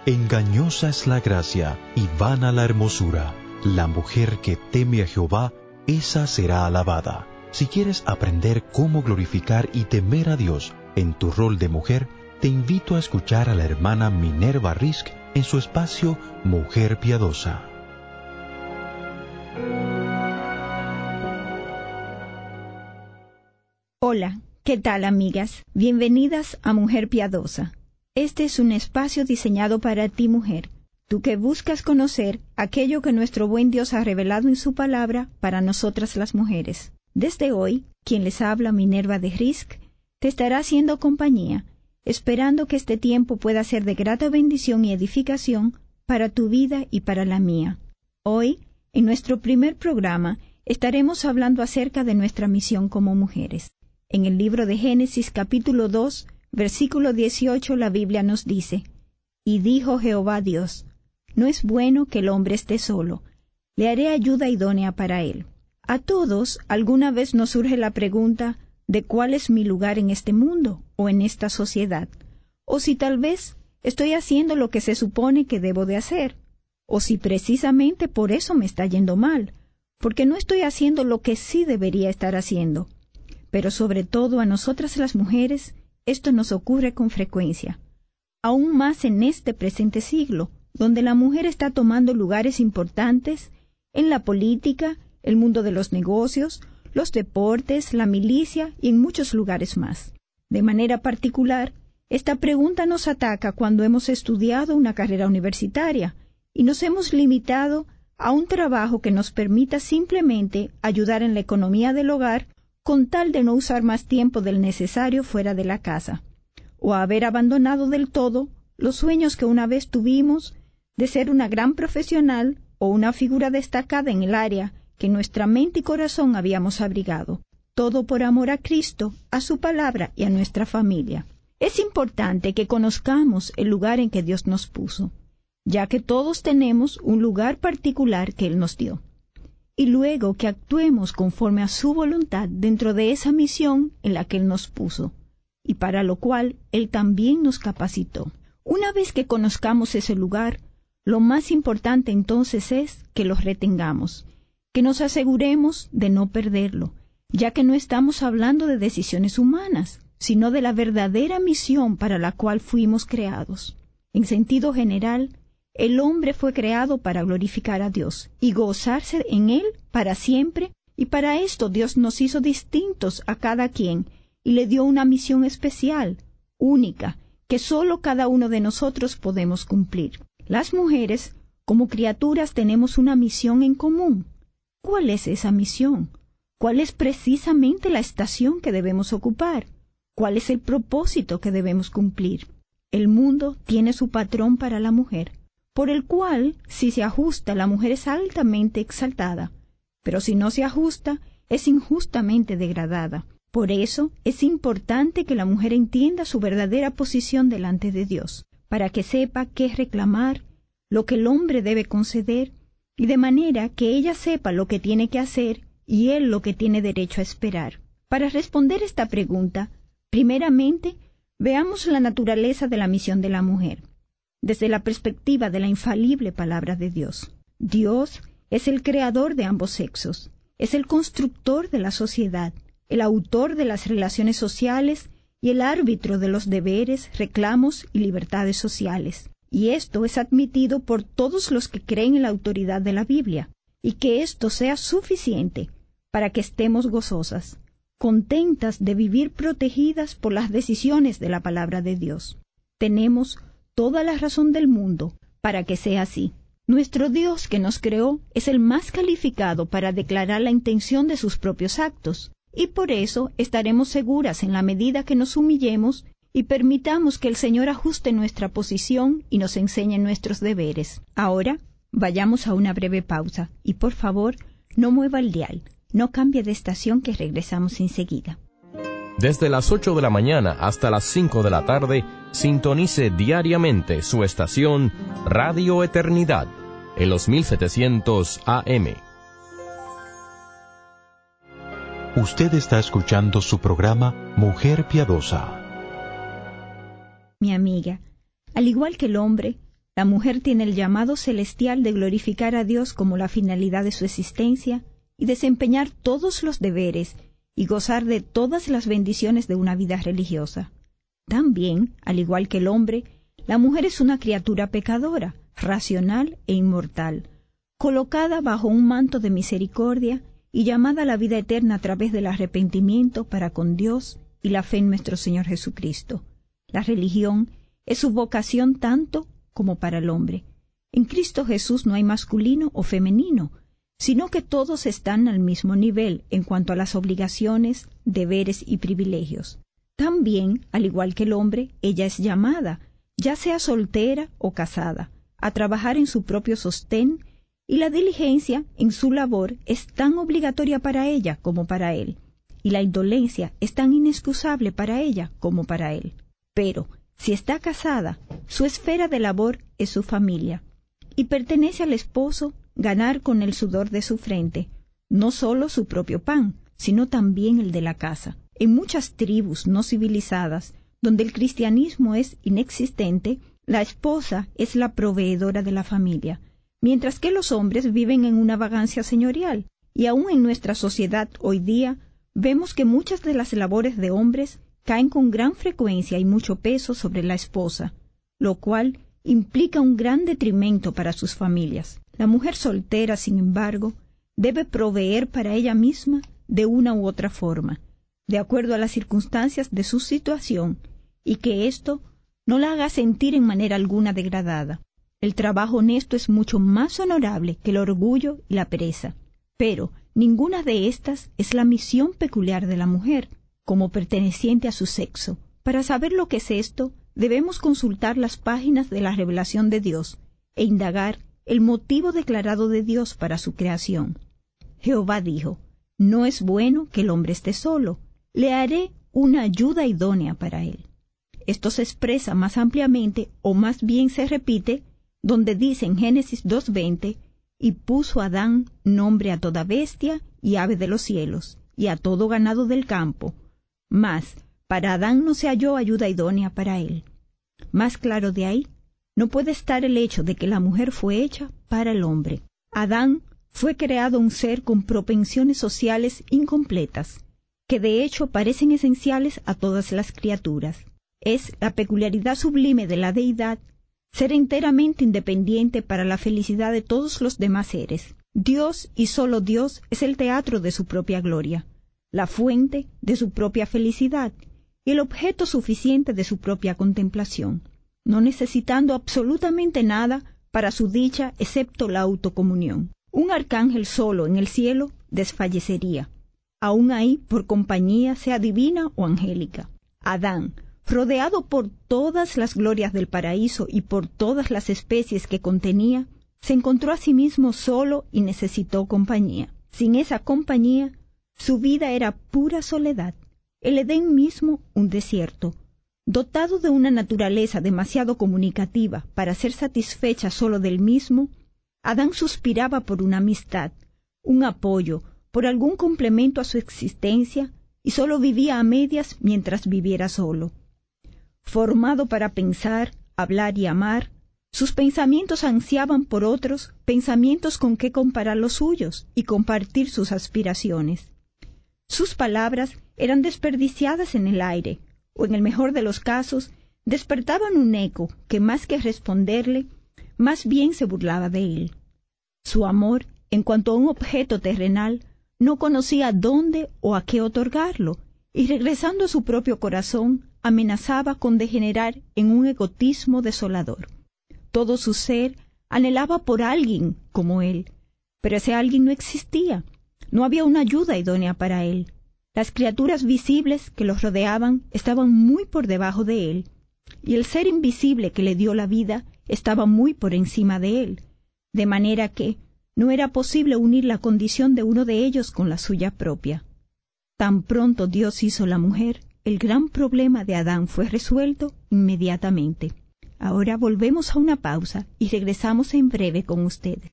Engañosa es la gracia y vana la hermosura. La mujer que teme a Jehová, esa será alabada. Si quieres aprender cómo glorificar y temer a Dios en tu rol de mujer, te invito a escuchar a la hermana Minerva Risk en su espacio Mujer Piadosa. Hola, ¿qué tal, amigas? Bienvenidas a Mujer Piadosa. Este es un espacio diseñado para ti, mujer, tú que buscas conocer aquello que nuestro buen Dios ha revelado en su palabra para nosotras las mujeres. Desde hoy, quien les habla, Minerva de Risk, te estará haciendo compañía, esperando que este tiempo pueda ser de grata bendición y edificación para tu vida y para la mía. Hoy, en nuestro primer programa, estaremos hablando acerca de nuestra misión como mujeres. En el libro de Génesis capítulo 2, versículo 18, la Biblia nos dice: Y dijo Jehová Dios, no es bueno que el hombre esté solo, le haré ayuda idónea para él. A todos alguna vez nos surge la pregunta de cuál es mi lugar en este mundo o en esta sociedad, o si tal vez estoy haciendo lo que se supone que debo de hacer, o si precisamente por eso me está yendo mal, porque no estoy haciendo lo que sí debería estar haciendo. Pero sobre todo a nosotras las mujeres, esto nos ocurre con frecuencia, aún más en este presente siglo, donde la mujer está tomando lugares importantes en la política, el mundo de los negocios, los deportes, la milicia y en muchos lugares más. De manera particular, esta pregunta nos ataca cuando hemos estudiado una carrera universitaria y nos hemos limitado a un trabajo que nos permita simplemente ayudar en la economía del hogar con tal de no usar más tiempo del necesario fuera de la casa, o haber abandonado del todo los sueños que una vez tuvimos de ser una gran profesional o una figura destacada en el área que nuestra mente y corazón habíamos abrigado. Todo por amor a Cristo, a su palabra y a nuestra familia. Es importante que conozcamos el lugar en que Dios nos puso, ya que todos tenemos un lugar particular que Él nos dio, y luego que actuemos conforme a su voluntad dentro de esa misión en la que Él nos puso, y para lo cual Él también nos capacitó. Una vez que conozcamos ese lugar, lo más importante entonces es que lo retengamos, que nos aseguremos de no perderlo, ya que no estamos hablando de decisiones humanas, sino de la verdadera misión para la cual fuimos creados. En sentido general, el hombre fue creado para glorificar a Dios y gozarse en Él para siempre, y para esto Dios nos hizo distintos a cada quien y le dio una misión especial, única, que solo cada uno de nosotros podemos cumplir. Las mujeres, como criaturas, tenemos una misión en común. ¿Cuál es esa misión? ¿Cuál es precisamente la estación que debemos ocupar? ¿Cuál es el propósito que debemos cumplir? El mundo tiene su patrón para la mujer, por el cual, si se ajusta, la mujer es altamente exaltada, pero si no se ajusta, es injustamente degradada. Por eso, es importante que la mujer entienda su verdadera posición delante de Dios, para que sepa qué reclamar, lo que el hombre debe conceder, y de manera que ella sepa lo que tiene que hacer y él lo que tiene derecho a esperar. Para responder esta pregunta, primeramente, veamos la naturaleza de la misión de la mujer, desde la perspectiva de la infalible palabra de Dios. Dios es el creador de ambos sexos, es el constructor de la sociedad, el autor de las relaciones sociales y el árbitro de los deberes, reclamos y libertades sociales. Y esto es admitido por todos los que creen en la autoridad de la Biblia, y que esto sea suficiente para que estemos gozosas, contentas de vivir protegidas por las decisiones de la palabra de Dios. Tenemos toda la razón del mundo para que sea así. Nuestro Dios que nos creó es el más calificado para declarar la intención de sus propios actos, y por eso estaremos seguras en la medida que nos humillemos y permitamos que el Señor ajuste nuestra posición y nos enseñe nuestros deberes. Ahora, vayamos a una breve pausa y por favor, no mueva el dial, no cambie de estación, que regresamos enseguida. Desde las 8 de la mañana hasta las 5 de la tarde, sintonice diariamente su estación Radio Eternidad, en los 1700 AM. Usted está escuchando su programa Mujer Piadosa. Mi amiga, al igual que el hombre, La mujer tiene el llamado celestial de glorificar a Dios como la finalidad de su existencia y desempeñar todos los deberes y gozar de todas las bendiciones de una vida religiosa. También, al igual que el hombre, la mujer es una criatura pecadora, racional e inmortal, colocada bajo un manto de misericordia y llamada a la vida eterna a través del arrepentimiento para con Dios y la fe en nuestro Señor Jesucristo. La religión es su vocación tanto como para el hombre. En Cristo Jesús no hay masculino o femenino, sino que todos están al mismo nivel en cuanto a las obligaciones, deberes y privilegios. También, al igual que el hombre, ella es llamada, ya sea soltera o casada, a trabajar en su propio sostén, y la diligencia en su labor es tan obligatoria para ella como para él, y la indolencia es tan inexcusable para ella como para él. Pero, si está casada, su esfera de labor es su familia, y pertenece al esposo ganar con el sudor de su frente, no solo su propio pan, sino también el de la casa. En muchas tribus no civilizadas, donde el cristianismo es inexistente, la esposa es la proveedora de la familia, mientras que los hombres viven en una vagancia señorial, y aún en nuestra sociedad hoy día vemos que muchas de las labores de hombres caen con gran frecuencia y mucho peso sobre la esposa, lo cual implica un gran detrimento para sus familias. La mujer soltera, sin embargo, debe proveer para ella misma de una u otra forma, de acuerdo a las circunstancias de su situación, y que esto no la haga sentir en manera alguna degradada. El trabajo honesto es mucho más honorable que el orgullo y la pereza, pero ninguna de estas es la misión peculiar de la mujer, como perteneciente a su sexo. Para saber lo que es esto, debemos consultar las páginas de la revelación de Dios e indagar el motivo declarado de Dios para su creación. Jehová dijo: «No es bueno que el hombre esté solo, le haré una ayuda idónea para él». Esto se expresa más ampliamente, o más bien se repite, donde dice en Génesis 2:20, «Y puso Adán nombre a toda bestia y ave de los cielos, y a todo ganado del campo. Mas para Adán no se halló ayuda idónea para él». Más claro de ahí, no puede estar el hecho de que la mujer fue hecha para el hombre. Adán fue creado un ser con propensiones sociales incompletas, que de hecho parecen esenciales a todas las criaturas. Es la peculiaridad sublime de la deidad ser enteramente independiente para la felicidad de todos los demás seres. Dios y solo Dios es el teatro de su propia gloria, la fuente de su propia felicidad y el objeto suficiente de su propia contemplación, no necesitando absolutamente nada para su dicha excepto la autocomunión. Un arcángel solo en el cielo desfallecería, aun ahí por compañía sea divina o angélica. Adán, rodeado por todas las glorias del paraíso y por todas las especies que contenía, se encontró a sí mismo solo y necesitó compañía. Sin esa compañía, su vida era pura soledad. El Edén mismo un desierto. Dotado de una naturaleza demasiado comunicativa para ser satisfecha solo del mismo, Adán suspiraba por una amistad, un apoyo, por algún complemento a su existencia, y solo vivía a medias mientras viviera solo. Formado para pensar, hablar y amar, sus pensamientos ansiaban por otros pensamientos con que comparar los suyos y compartir sus aspiraciones. Sus palabras eran desperdiciadas en el aire, o en el mejor de los casos, despertaban un eco que más que responderle, más bien se burlaba de él. Su amor, en cuanto a un objeto terrenal, no conocía dónde o a qué otorgarlo, y regresando a su propio corazón, amenazaba con degenerar en un egotismo desolador. Todo su ser anhelaba por alguien como él, pero ese alguien no existía. No había una ayuda idónea para él. Las criaturas visibles que los rodeaban estaban muy por debajo de él, y el ser invisible que le dio la vida estaba muy por encima de él, de manera que no era posible unir la condición de uno de ellos con la suya propia. Tan pronto Dios hizo la mujer, el gran problema de Adán fue resuelto inmediatamente. Ahora volvemos a una pausa y regresamos en breve con ustedes.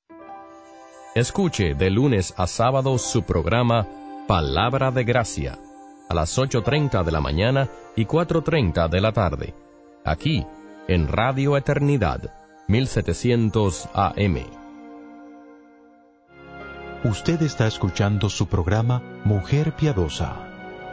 Escuche de lunes a sábado su programa Palabra de Gracia, a las 8:30 de la mañana y 4:30 de la tarde, aquí en Radio Eternidad, 1700 AM. Usted está escuchando su programa Mujer Piadosa.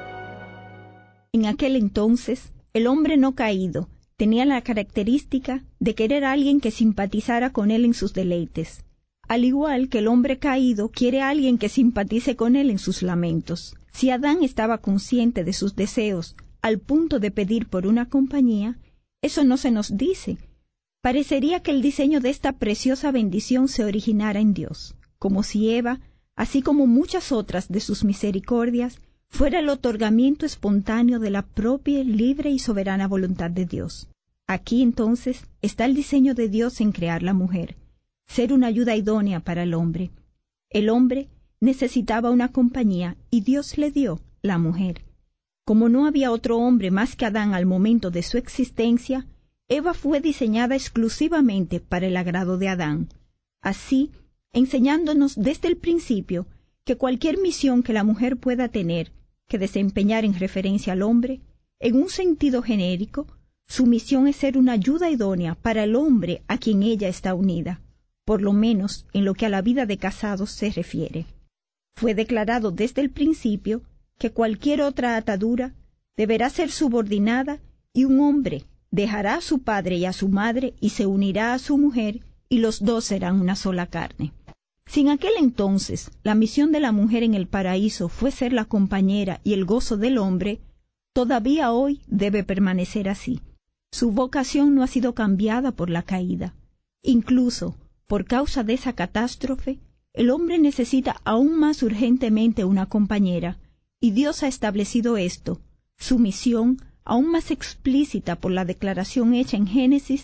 En aquel entonces, el hombre no caído tenía la característica de querer a alguien que simpatizara con él en sus deleites, al igual que el hombre caído quiere a alguien que simpatice con él en sus lamentos. Si Adán estaba consciente de sus deseos al punto de pedir por una compañía, eso no se nos dice. Parecería que el diseño de esta preciosa bendición se originara en Dios, como si Eva, así como muchas otras de sus misericordias, fuera el otorgamiento espontáneo de la propia, libre y soberana voluntad de Dios. Aquí entonces está el diseño de Dios en crear la mujer, ser una ayuda idónea para el hombre. El hombre necesitaba una compañía y Dios le dio la mujer. Como no había otro hombre más que Adán al momento de su existencia, Eva fue diseñada exclusivamente para el agrado de Adán. Así, enseñándonos desde el principio que cualquier misión que la mujer pueda tener que desempeñar en referencia al hombre, en un sentido genérico, su misión es ser una ayuda idónea para el hombre a quien ella está unida, por lo menos en lo que a la vida de casados se refiere. Fue declarado desde el principio que cualquier otra atadura deberá ser subordinada y un hombre dejará a su padre y a su madre y se unirá a su mujer y los dos serán una sola carne. Si en aquel entonces la misión de la mujer en el paraíso fue ser la compañera y el gozo del hombre, todavía hoy debe permanecer así. Su vocación no ha sido cambiada por la caída. Incluso, por causa de esa catástrofe, el hombre necesita aún más urgentemente una compañera, y Dios ha establecido esto, su misión, aún más explícita por la declaración hecha en Génesis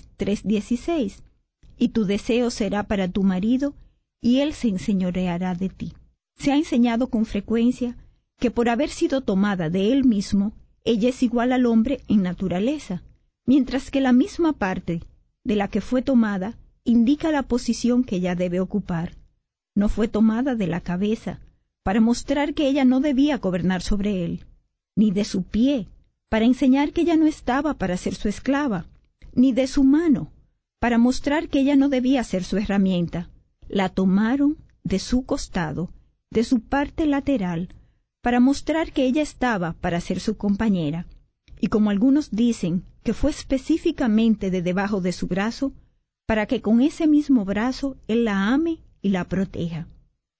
3:16. Y tu deseo será para tu marido, y él se enseñoreará de ti. Se ha enseñado con frecuencia que por haber sido tomada de él mismo, ella es igual al hombre en naturaleza, mientras que la misma parte de la que fue tomada indica la posición que ella debe ocupar. No fue tomada de la cabeza, para mostrar que ella no debía gobernar sobre él, ni de su pie, para enseñar que ella no estaba para ser su esclava, ni de su mano, para mostrar que ella no debía ser su herramienta. La tomaron de su costado, de su parte lateral, para mostrar que ella estaba para ser su compañera, y como algunos dicen que fue específicamente de debajo de su brazo, para que con ese mismo brazo él la ame y la proteja.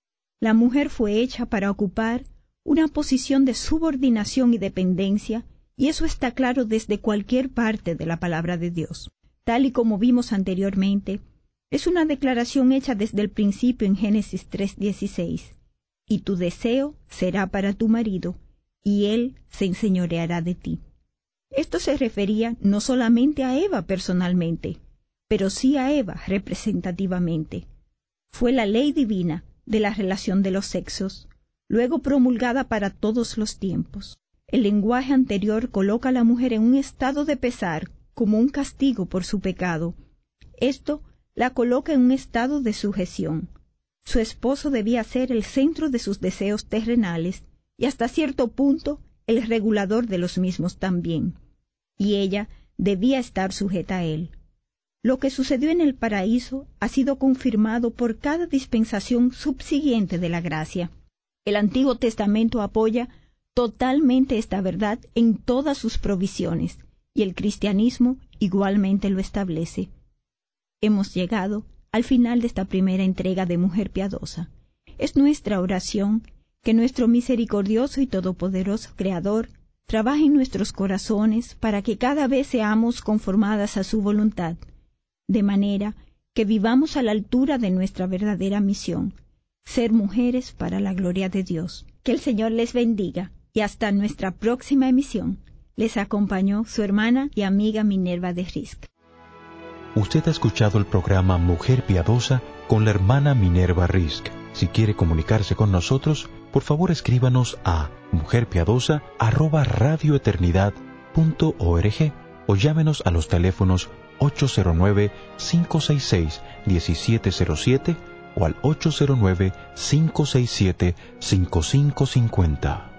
La mujer fue hecha para ocupar una posición de subordinación y dependencia, y eso está claro desde cualquier parte de la palabra de Dios. Tal y como vimos anteriormente, es una declaración hecha desde el principio en Génesis 3:16. Y tu deseo será para tu marido, y él se enseñoreará de ti. Esto se refería no solamente a Eva personalmente, pero sí a Eva representativamente. Fue la ley divina de la relación de los sexos, luego promulgada para todos los tiempos. El lenguaje anterior coloca a la mujer en un estado de pesar como un castigo por su pecado. Esto la coloca en un estado de sujeción. Su esposo debía ser el centro de sus deseos terrenales y hasta cierto punto el regulador de los mismos también, y ella debía estar sujeta a él. Lo que sucedió en el paraíso ha sido confirmado por cada dispensación subsiguiente de la gracia. El Antiguo Testamento apoya totalmente esta verdad en todas sus provisiones, y el cristianismo igualmente lo establece. Hemos llegado al final de esta primera entrega de Mujer Piadosa. Es nuestra oración que nuestro misericordioso y todopoderoso Creador trabaje en nuestros corazones para que cada vez seamos conformadas a su voluntad, de manera que vivamos a la altura de nuestra verdadera misión, ser mujeres para la gloria de Dios. Que el Señor les bendiga y hasta nuestra próxima emisión. Les acompañó su hermana y amiga Minerva de Risk. Usted ha escuchado el programa Mujer Piadosa con la hermana Minerva Risk. Si quiere comunicarse con nosotros, por favor escríbanos a mujerpiadosa@radioeternidad.org o llámenos a los teléfonos 809-566-1707 o al 809-567-5550.